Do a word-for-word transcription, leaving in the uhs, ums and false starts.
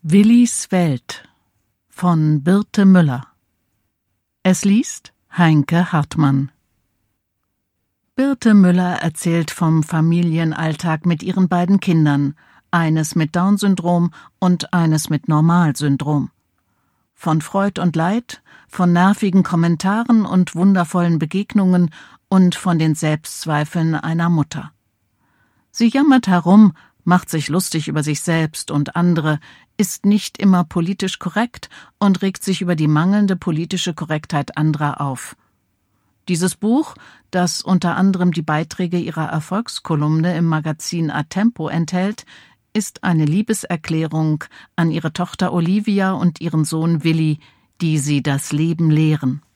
Willis Welt von Birte Müller. Es liest Heinke Hartmann. Birte Müller erzählt vom Familienalltag mit ihren beiden Kindern, eines mit Down-Syndrom und eines mit Normal-Syndrom. Von Freud und Leid, von nervigen Kommentaren und wundervollen Begegnungen und von den Selbstzweifeln einer Mutter. Sie jammert herum, macht sich lustig über sich selbst und andere, ist nicht immer politisch korrekt und regt sich über die mangelnde politische Korrektheit anderer auf. Dieses Buch, das unter anderem die Beiträge ihrer Erfolgskolumne im Magazin A Tempo enthält, ist eine Liebeserklärung an ihre Tochter Olivia und ihren Sohn Willi, die sie das Leben lehren.